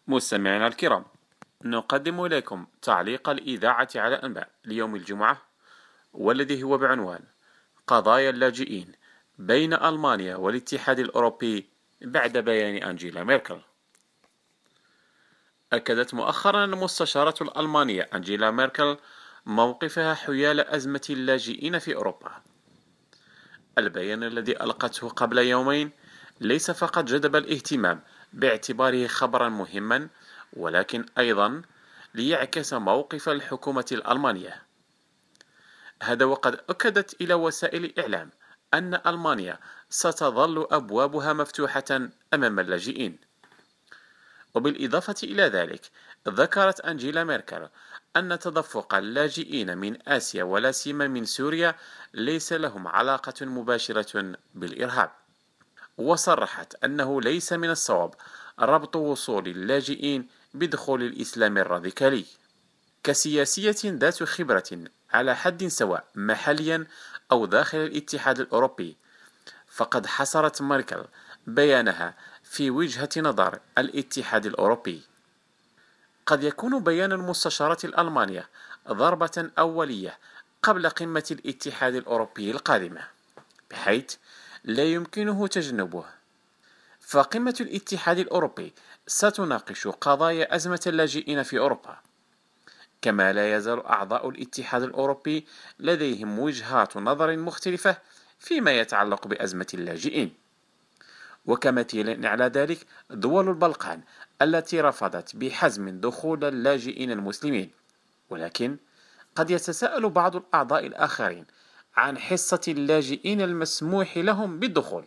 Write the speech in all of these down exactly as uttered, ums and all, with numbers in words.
مستمعينا الكرام، نقدم إليكم تعليق الإذاعة على أنباء ليوم الجمعة، والذي هو بعنوان قضايا اللاجئين بين ألمانيا والاتحاد الأوروبي بعد بيان أنجيلا ميركل. أكدت مؤخرا المستشارة الألمانية أنجيلا ميركل موقفها حيال أزمة اللاجئين في أوروبا. البيان الذي ألقته قبل يومين ليس فقط جذب الاهتمام باعتباره خبرا مهما، ولكن أيضا ليعكس موقف الحكومة الألمانية. هذا وقد أكدت إلى وسائل الإعلام أن ألمانيا ستظل أبوابها مفتوحة أمام اللاجئين. وبالإضافة إلى ذلك، ذكرت أنجيلا ميركل أن تدفق اللاجئين من آسيا ولا سيما من سوريا ليس لهم علاقة مباشرة بالإرهاب، وصرحت أنه ليس من الصواب ربط وصول اللاجئين بدخول الإسلام الراديكالي. كسياسية ذات خبرة على حد سواء محليا أو داخل الاتحاد الأوروبي، فقد حصرت ميركل بيانها في وجهة نظر الاتحاد الأوروبي. قد يكون بيان المستشارة الألمانية ضربة أولية قبل قمة الاتحاد الأوروبي القادمة، بحيث لا يمكنه تجنبه. فقمة الاتحاد الأوروبي ستناقش قضايا أزمة اللاجئين في أوروبا، كما لا يزال أعضاء الاتحاد الأوروبي لديهم وجهات نظر مختلفة فيما يتعلق بأزمة اللاجئين. وكمثيل على ذلك دول البلقان التي رفضت بحزم دخول اللاجئين المسلمين، ولكن قد يتساءل بعض الأعضاء الآخرين عن حصة اللاجئين المسموح لهم بالدخول.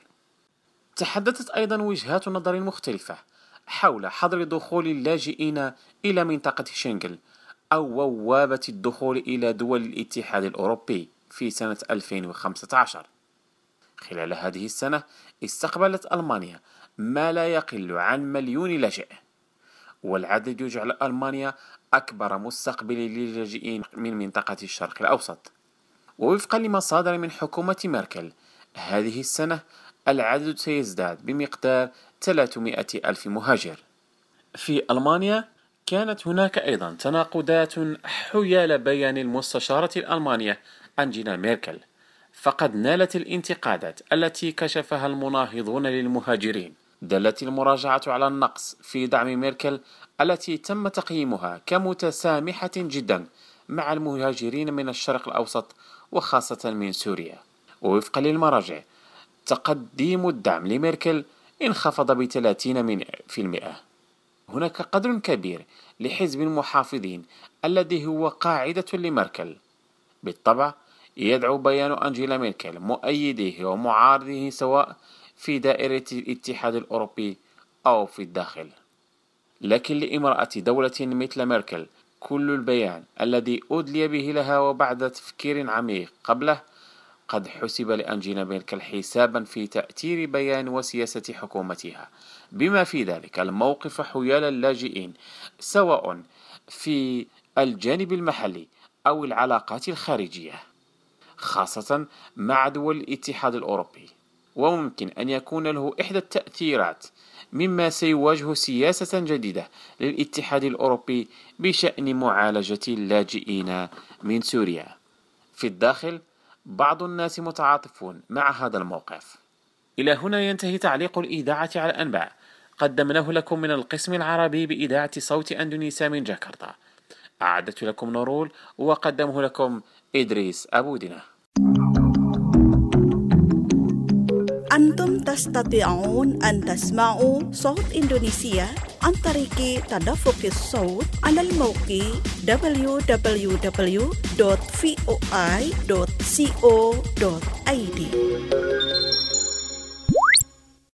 تحدثت أيضا وجهات نظر مختلفة حول حظر دخول اللاجئين إلى منطقة شنغن أو بوابة الدخول إلى دول الاتحاد الأوروبي في سنة ألفين وخمسة عشر. خلال هذه السنة استقبلت ألمانيا ما لا يقل عن مليون لاجئ، والعدد يجعل ألمانيا أكبر مستقبل للاجئين من منطقة الشرق الأوسط. ووفقا لمصادر من حكومة ميركل، هذه السنة العدد سيزداد بمقدار ثلاثمائة ألف مهاجر. في ألمانيا كانت هناك أيضا تناقضات حيال بيان المستشارة الألمانية أنجيلا ميركل، فقد نالت الانتقادات التي كشفها المناهضون للمهاجرين. دلت المراجعة على النقص في دعم ميركل التي تم تقييمها كمتسامحة جدا مع المهاجرين من الشرق الأوسط وخاصة من سوريا. ووفقا للمراجع، تقديم الدعم لميركل انخفض بثلاثين في المئة. هناك قدر كبير لحزب المحافظين الذي هو قاعدة لميركل. بالطبع يدعو بيان أنجيلا ميركل مؤيديه ومعارضيه سواء في دائرة الاتحاد الأوروبي أو في الداخل. لكن لامرأة دولة مثل ميركل كل البيان الذي أدلي به لها وبعد تفكير عميق قبله قد حسب لأنجيلا ميركل حسابا في تأثير بيان وسياسة حكومتها، بما في ذلك الموقف حيال اللاجئين سواء في الجانب المحلي أو العلاقات الخارجية، خاصة مع دول الاتحاد الأوروبي. وممكن أن يكون له إحدى التأثيرات مما سيواجه سياسة جديدة للاتحاد الأوروبي بشأن معالجة اللاجئين من سوريا. في الداخل بعض الناس متعاطفون مع هذا الموقف. إلى هنا ينتهي تعليق الإذاعة على الأنباء، قدمناه لكم من القسم العربي بإذاعة صوت أندونيسيا من جاكرتا. أعدت لكم نورول وقدمه لكم إدريس أبودنا. أنتم تستطيعون أن تسمعوا صوت إندونيسيا عن طريق تدفق الصوت على الموقع دبليو دبليو دبليو دوت في او اي دوت كو دوت اي دي.